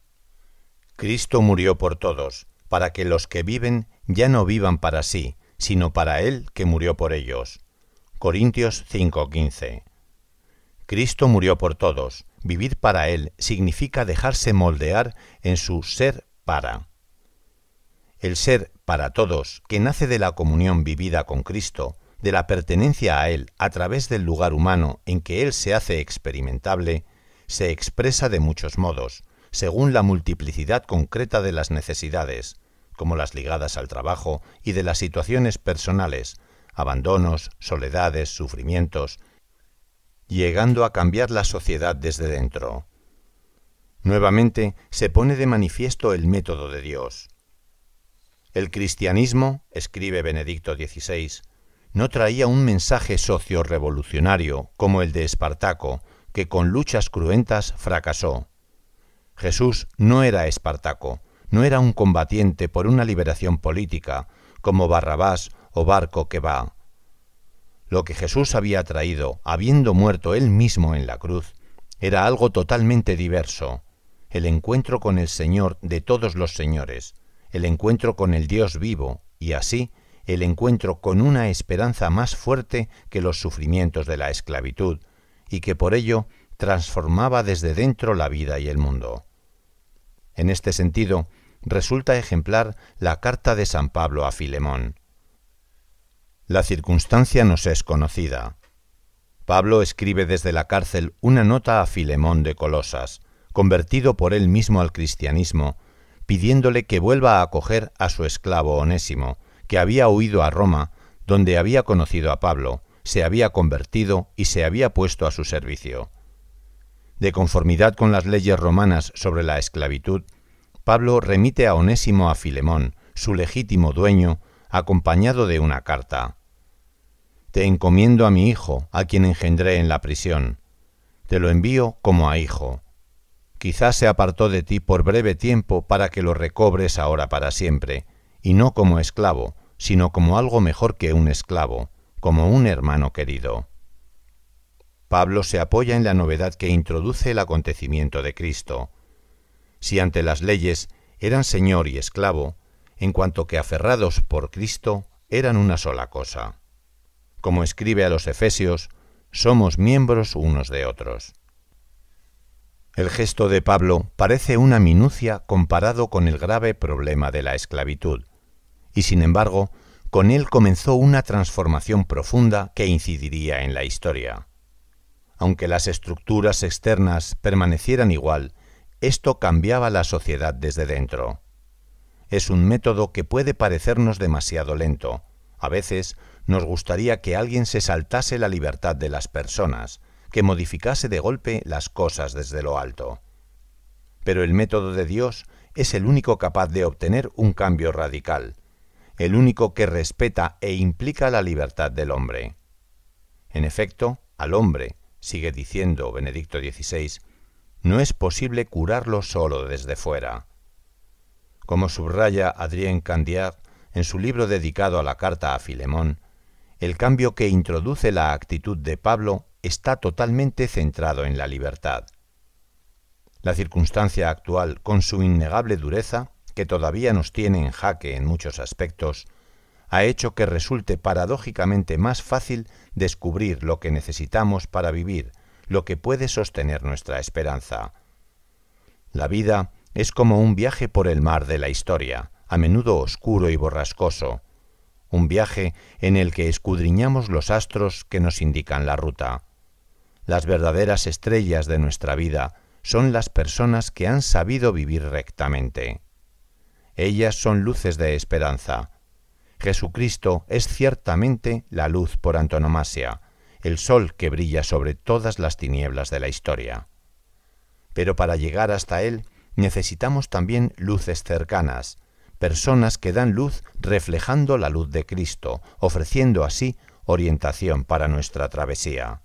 Cristo murió por todos, para que los que viven ya no vivan para sí, sino para Él que murió por ellos. Corintios 5:15. Cristo murió por todos. Vivir para Él significa dejarse moldear en su ser para. El ser para todos, que nace de la comunión vivida con Cristo, de la pertenencia a Él a través del lugar humano en que Él se hace experimentable, se expresa de muchos modos, según la multiplicidad concreta de las necesidades, como las ligadas al trabajo y de las situaciones personales, abandonos, soledades, sufrimientos, llegando a cambiar la sociedad desde dentro. Nuevamente se pone de manifiesto el método de Dios. El cristianismo, escribe Benedicto XVI, no traía un mensaje socio-revolucionario como el de Espartaco, que con luchas cruentas fracasó. Jesús no era Espartaco, no era un combatiente por una liberación política, como Barrabás o Bar Kokhba. Lo que Jesús había traído, habiendo muerto él mismo en la cruz, era algo totalmente diverso, el encuentro con el Señor de todos los señores, el encuentro con el Dios vivo, y así, el encuentro con una esperanza más fuerte que los sufrimientos de la esclavitud, y que por ello transformaba desde dentro la vida y el mundo. En este sentido, resulta ejemplar la carta de San Pablo a Filemón. La circunstancia nos es conocida. Pablo escribe desde la cárcel una nota a Filemón de Colosas, convertido por él mismo al cristianismo, pidiéndole que vuelva a acoger a su esclavo Onésimo, que había huido a Roma, donde había conocido a Pablo, se había convertido y se había puesto a su servicio. De conformidad con las leyes romanas sobre la esclavitud, Pablo remite a Onésimo a Filemón, su legítimo dueño, acompañado de una carta. Te encomiendo a mi hijo, a quien engendré en la prisión. Te lo envío como a hijo. Quizás se apartó de ti por breve tiempo para que lo recobres ahora para siempre, y no como esclavo, sino como algo mejor que un esclavo, como un hermano querido. Pablo se apoya en la novedad que introduce el acontecimiento de Cristo. Si ante las leyes eran señor y esclavo, en cuanto que aferrados por Cristo eran una sola cosa. Como escribe a los Efesios, somos miembros unos de otros. El gesto de Pablo parece una minucia comparado con el grave problema de la esclavitud, y sin embargo, con él comenzó una transformación profunda que incidiría en la historia. Aunque las estructuras externas permanecieran igual, esto cambiaba la sociedad desde dentro. Es un método que puede parecernos demasiado lento. A veces nos gustaría que alguien se saltase la libertad de las personas, que modificase de golpe las cosas desde lo alto. Pero el método de Dios es el único capaz de obtener un cambio radical, el único que respeta e implica la libertad del hombre. En efecto, al hombre, sigue diciendo Benedicto XVI, no es posible curarlo solo desde fuera. Como subraya Adrien Candiar en su libro dedicado a la carta a Filemón, el cambio que introduce la actitud de Pablo está totalmente centrado en la libertad. La circunstancia actual, con su innegable dureza, que todavía nos tiene en jaque en muchos aspectos, ha hecho que resulte paradójicamente más fácil descubrir lo que necesitamos para vivir, lo que puede sostener nuestra esperanza. La vida es como un viaje por el mar de la historia, a menudo oscuro y borrascoso, un viaje en el que escudriñamos los astros que nos indican la ruta. Las verdaderas estrellas de nuestra vida son las personas que han sabido vivir rectamente. Ellas son luces de esperanza. Jesucristo es ciertamente la luz por antonomasia, el sol que brilla sobre todas las tinieblas de la historia. Pero para llegar hasta Él necesitamos también luces cercanas, personas que dan luz reflejando la luz de Cristo, ofreciendo así orientación para nuestra travesía.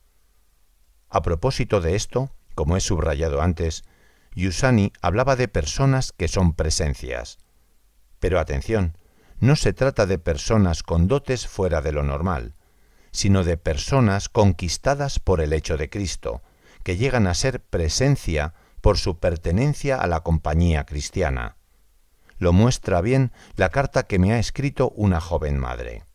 A propósito de esto, como he subrayado antes, Giussani hablaba de personas que son presencias. Pero atención, no se trata de personas con dotes fuera de lo normal, sino de personas conquistadas por el hecho de Cristo, que llegan a ser presencia por su pertenencia a la compañía cristiana. Lo muestra bien la carta que me ha escrito una joven madre.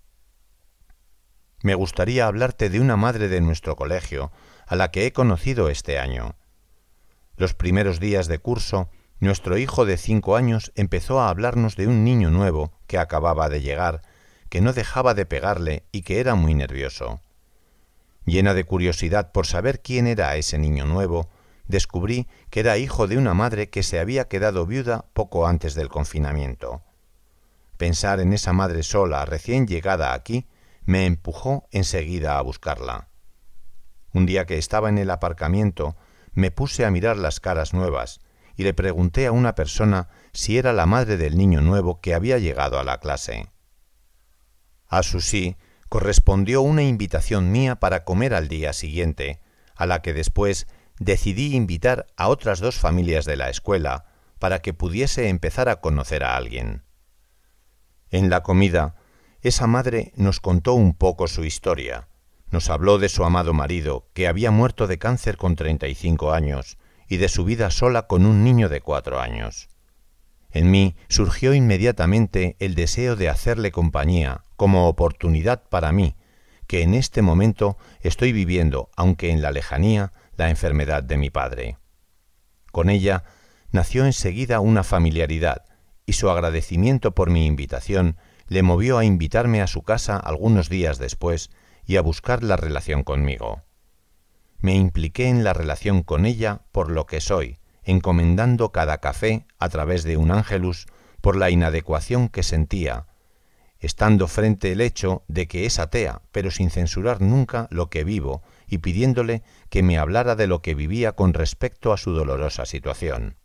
Me gustaría hablarte de una madre de nuestro colegio, a la que he conocido este año. Los primeros días de curso, nuestro hijo de 5 años empezó a hablarnos de un niño nuevo que acababa de llegar, que no dejaba de pegarle y que era muy nervioso. Llena de curiosidad por saber quién era ese niño nuevo, descubrí que era hijo de una madre que se había quedado viuda poco antes del confinamiento. Pensar en esa madre sola, recién llegada aquí, me empujó enseguida a buscarla. Un día que estaba en el aparcamiento, me puse a mirar las caras nuevas y le pregunté a una persona si era la madre del niño nuevo que había llegado a la clase. A su sí correspondió una invitación mía para comer al día siguiente, a la que después decidí invitar a otras 2 familias de la escuela para que pudiese empezar a conocer a alguien. En la comida, esa madre nos contó un poco su historia. Nos habló de su amado marido, que había muerto de cáncer con 35 años, y de su vida sola con un niño de 4 años. En mí surgió inmediatamente el deseo de hacerle compañía, como oportunidad para mí, que en este momento estoy viviendo, aunque en la lejanía, la enfermedad de mi padre. Con ella nació enseguida una familiaridad, y su agradecimiento por mi invitación le movió a invitarme a su casa algunos días después y a buscar la relación conmigo. Me impliqué en la relación con ella por lo que soy, encomendando cada café a través de un ángelus por la inadecuación que sentía, estando frente el hecho de que es atea, pero sin censurar nunca lo que vivo, y pidiéndole que me hablara de lo que vivía con respecto a su dolorosa situación.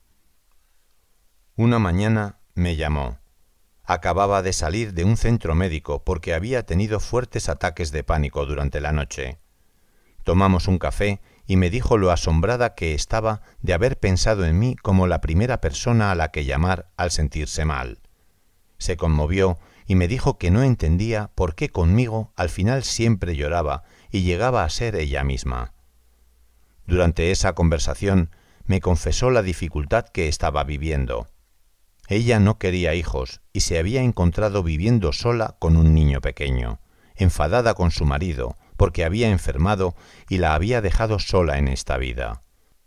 Una mañana me llamó. Acababa de salir de un centro médico porque había tenido fuertes ataques de pánico durante la noche. Tomamos un café y me dijo lo asombrada que estaba de haber pensado en mí como la primera persona a la que llamar al sentirse mal. Se conmovió y me dijo que no entendía por qué conmigo al final siempre lloraba y llegaba a ser ella misma. Durante esa conversación me confesó la dificultad que estaba viviendo. Ella no quería hijos y se había encontrado viviendo sola con un niño pequeño, enfadada con su marido porque había enfermado y la había dejado sola en esta vida.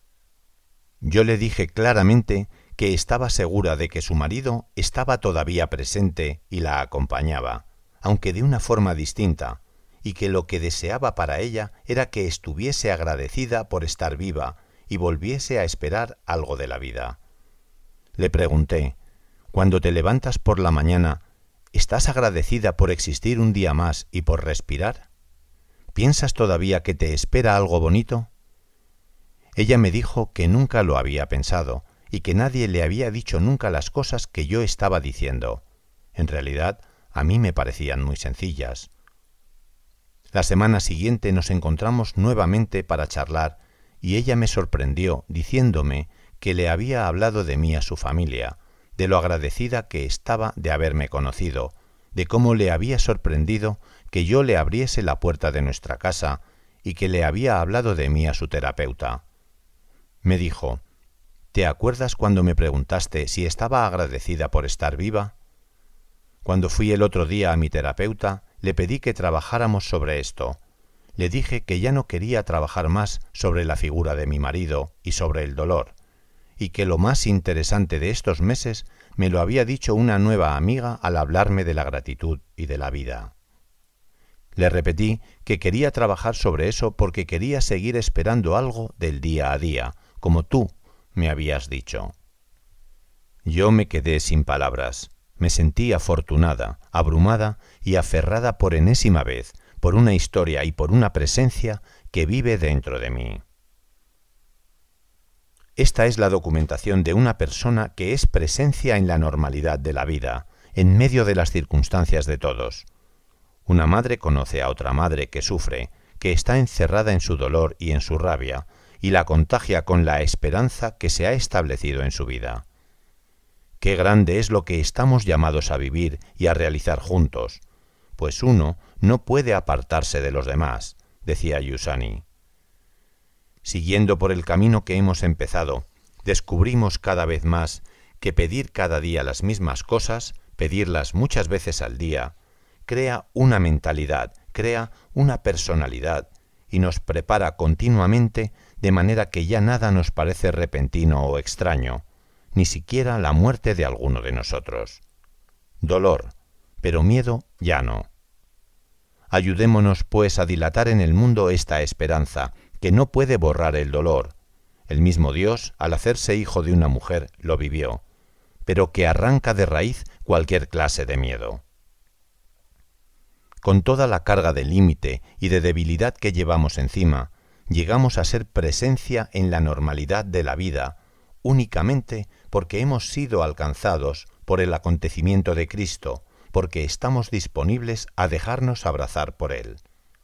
Yo le dije claramente que estaba segura de que su marido estaba todavía presente y la acompañaba, aunque de una forma distinta, y que lo que deseaba para ella era que estuviese agradecida por estar viva y volviese a esperar algo de la vida. Le pregunté, cuando te levantas por la mañana, ¿estás agradecida por existir un día más y por respirar? ¿Piensas todavía que te espera algo bonito? Ella me dijo que nunca lo había pensado y que nadie le había dicho nunca las cosas que yo estaba diciendo. En realidad, a mí me parecían muy sencillas. La semana siguiente nos encontramos nuevamente para charlar y ella me sorprendió diciéndome que le había hablado de mí a su familia, de lo agradecida que estaba de haberme conocido, de cómo le había sorprendido que yo le abriese la puerta de nuestra casa y que le había hablado de mí a su terapeuta. Me dijo, ¿te acuerdas cuando me preguntaste si estaba agradecida por estar viva? Cuando fui el otro día a mi terapeuta, le pedí que trabajáramos sobre esto. Le dije que ya no quería trabajar más sobre la figura de mi marido y sobre el dolor, y que lo más interesante de estos meses me lo había dicho una nueva amiga al hablarme de la gratitud y de la vida. Le repetí que quería trabajar sobre eso porque quería seguir esperando algo del día a día, como tú me habías dicho. Yo me quedé sin palabras. Me sentí afortunada, abrumada y aferrada por enésima vez, por una historia y por una presencia que vive dentro de mí. Esta es la documentación de una persona que es presencia en la normalidad de la vida, en medio de las circunstancias de todos. Una madre conoce a otra madre que sufre, que está encerrada en su dolor y en su rabia, y la contagia con la esperanza que se ha establecido en su vida. Qué grande es lo que estamos llamados a vivir y a realizar juntos, pues uno no puede apartarse de los demás, decía Giussani. Siguiendo por el camino que hemos empezado, descubrimos cada vez más que pedir cada día las mismas cosas, pedirlas muchas veces al día, crea una mentalidad, crea una personalidad y nos prepara continuamente de manera que ya nada nos parece repentino o extraño, ni siquiera la muerte de alguno de nosotros. Dolor, pero miedo ya no. Ayudémonos, pues, a dilatar en el mundo esta esperanza, que no puede borrar el dolor. El mismo Dios, al hacerse hijo de una mujer, lo vivió, pero que arranca de raíz cualquier clase de miedo. Con toda la carga de límite y de debilidad que llevamos encima, llegamos a ser presencia en la normalidad de la vida, únicamente porque hemos sido alcanzados por el acontecimiento de Cristo, porque estamos disponibles a dejarnos abrazar por Él.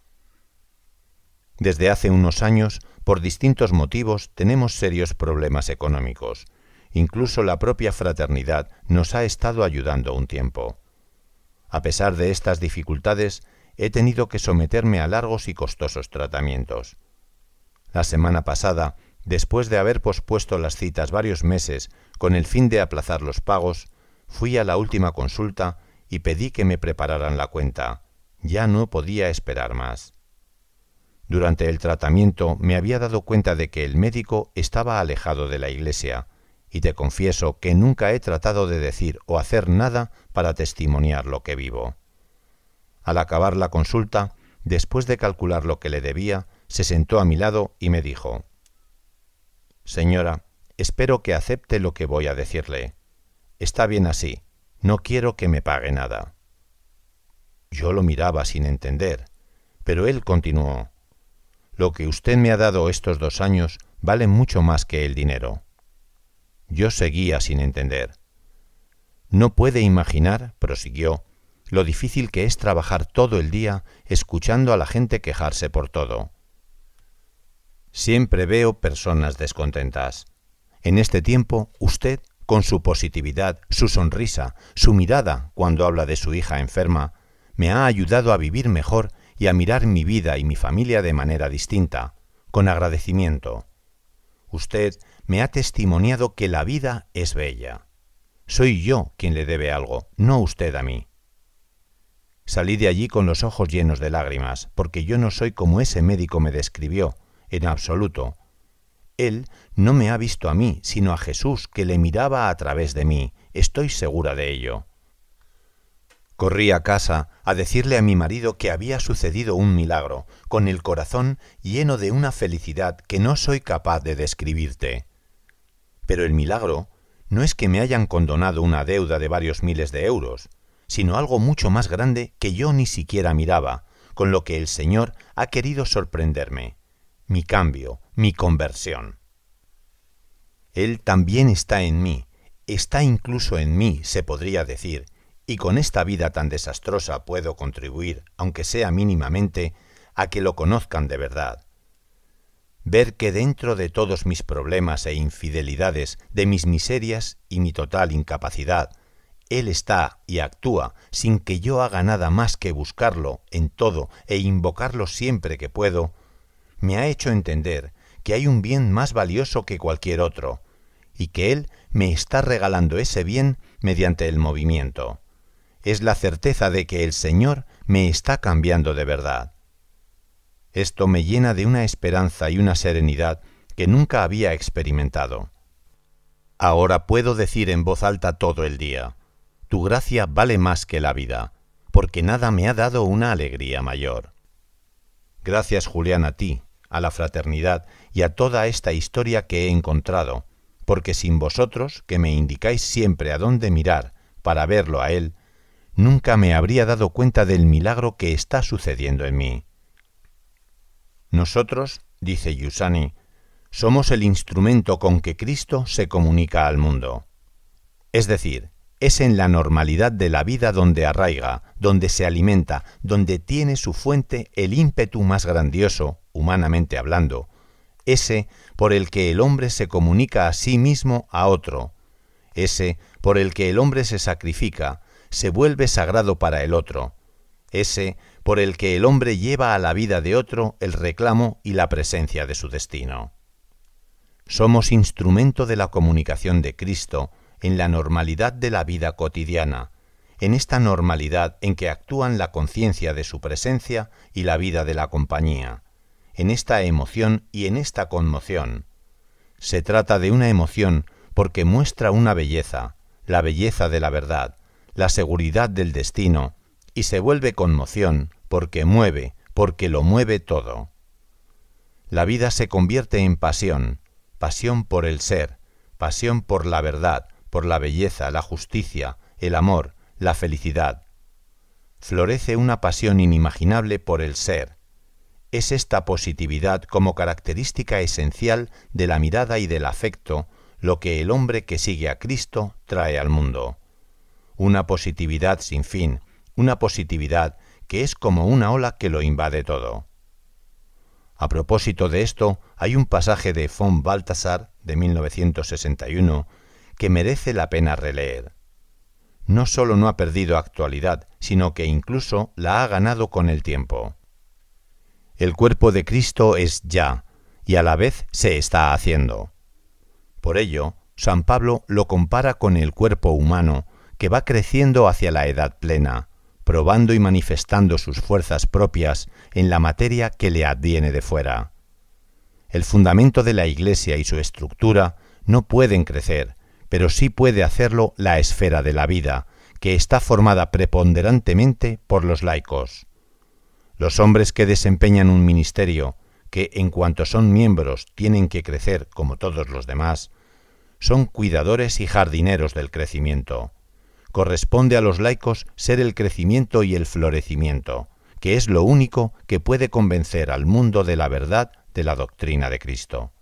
Desde hace unos años, por distintos motivos, tenemos serios problemas económicos. Incluso la propia fraternidad nos ha estado ayudando un tiempo. A pesar de estas dificultades, he tenido que someterme a largos y costosos tratamientos. La semana pasada, después de haber pospuesto las citas varios meses con el fin de aplazar los pagos, fui a la última consulta y pedí que me prepararan la cuenta, Ya no podía esperar más. Durante el tratamiento me había dado cuenta de que el médico estaba alejado de la iglesia, y te confieso que nunca he tratado de decir o hacer nada para testimoniar lo que vivo. Al acabar la consulta, después de calcular lo que le debía, se sentó a mi lado y me dijo: «Señora, espero que acepte lo que voy a decirle. Está bien así, no quiero que me pague nada». Yo lo miraba sin entender, pero él continuó: «Lo que usted me ha dado estos 2 años vale mucho más que el dinero». Yo seguía sin entender. «No puede imaginar», prosiguió, «lo difícil que es trabajar todo el día escuchando a la gente quejarse por todo. Siempre veo personas descontentas. En este tiempo, usted, con su positividad, su sonrisa, su mirada cuando habla de su hija enferma, me ha ayudado a vivir mejor y a mirar mi vida y mi familia de manera distinta, con agradecimiento. Usted me ha testimoniado que la vida es bella. Soy yo quien le debe algo, no usted a mí». Salí de allí con los ojos llenos de lágrimas, porque yo no soy como ese médico me describió, en absoluto. Él no me ha visto a mí, sino a Jesús, que le miraba a través de mí, estoy segura de ello. Corrí a casa a decirle a mi marido que había sucedido un milagro, con el corazón lleno de una felicidad que no soy capaz de describirte. Pero el milagro no es que me hayan condonado una deuda de varios miles de euros, sino algo mucho más grande que yo ni siquiera miraba, con lo que el Señor ha querido sorprenderme: mi cambio, mi conversión. Él también está en mí, está incluso en mí, se podría decir, y con esta vida tan desastrosa puedo contribuir, aunque sea mínimamente, a que lo conozcan de verdad. Ver que dentro de todos mis problemas e infidelidades, de mis miserias y mi total incapacidad, Él está y actúa sin que yo haga nada más que buscarlo en todo e invocarlo siempre que puedo, me ha hecho entender que hay un bien más valioso que cualquier otro, y que Él me está regalando ese bien mediante el movimiento. Es la certeza de que el Señor me está cambiando de verdad. Esto me llena de una esperanza y una serenidad que nunca había experimentado. Ahora puedo decir en voz alta todo el día: tu gracia vale más que la vida, porque nada me ha dado una alegría mayor. Gracias, Julián, a ti, a la fraternidad y a toda esta historia que he encontrado, porque sin vosotros, que me indicáis siempre a dónde mirar para verlo a Él, nunca me habría dado cuenta del milagro que está sucediendo en mí. Nosotros, dice Giussani, somos el instrumento con que Cristo se comunica al mundo. Es decir, es en la normalidad de la vida donde arraiga, donde se alimenta, donde tiene su fuente el ímpetu más grandioso, humanamente hablando, ese por el que el hombre se comunica a sí mismo a otro, ese por el que el hombre se sacrifica, se vuelve sagrado para el otro, ese por el que el hombre lleva a la vida de otro el reclamo y la presencia de su destino. Somos instrumento de la comunicación de Cristo en la normalidad de la vida cotidiana, en esta normalidad en que actúan la conciencia de su presencia y la vida de la compañía, en esta emoción y en esta conmoción. Se trata de una emoción porque muestra una belleza, la belleza de la verdad, la seguridad del destino, y se vuelve conmoción porque mueve, porque lo mueve todo. La vida se convierte en pasión, pasión por el ser, pasión por la verdad, por la belleza, la justicia, el amor, la felicidad. Florece una pasión inimaginable por el ser. Es esta positividad como característica esencial de la mirada y del afecto lo que el hombre que sigue a Cristo trae al mundo. Una positividad sin fin, una positividad que es como una ola que lo invade todo. A propósito de esto, hay un pasaje de von Balthasar, de 1961, que merece la pena releer. No solo no ha perdido actualidad, sino que incluso la ha ganado con el tiempo. El cuerpo de Cristo es ya, y a la vez se está haciendo. Por ello, San Pablo lo compara con el cuerpo humano, que va creciendo hacia la edad plena, probando y manifestando sus fuerzas propias en la materia que le adviene de fuera. El fundamento de la Iglesia y su estructura no pueden crecer, pero sí puede hacerlo la esfera de la vida, que está formada preponderantemente por los laicos. Los hombres que desempeñan un ministerio, que en cuanto son miembros tienen que crecer como todos los demás, son cuidadores y jardineros del crecimiento. Corresponde a los laicos ser el crecimiento y el florecimiento, que es lo único que puede convencer al mundo de la verdad de la doctrina de Cristo.